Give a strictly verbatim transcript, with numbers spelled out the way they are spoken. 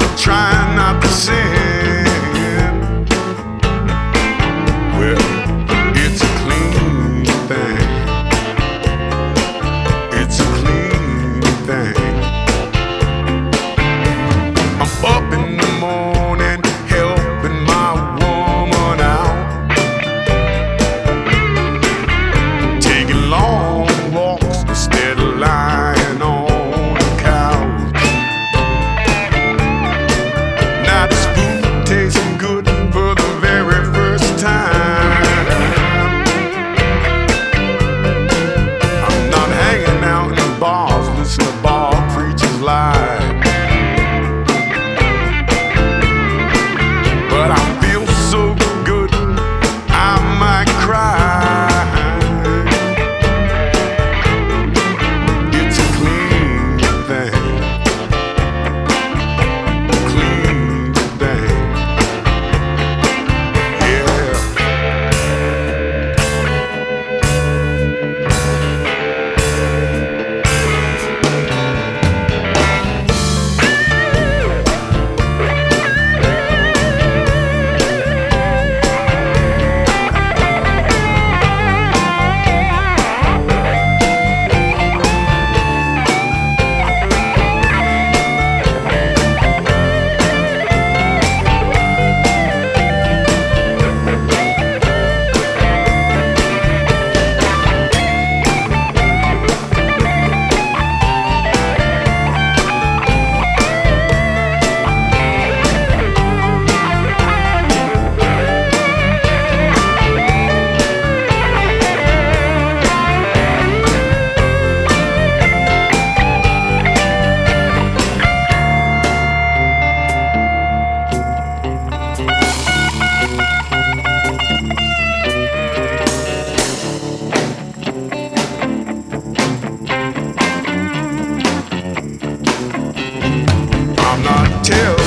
trying not to sin. Well, it's a clean thing. It's a clean thing. I'm up in the morning helping my woman out, taking long walks instead of lying on the couch. Now this food tasting good for the very first time. I'm not hanging out in bars listening to bar preachers lie, but I feel so good I might cry. It's a clean thing. Clean thing. Yeah. I'm not tell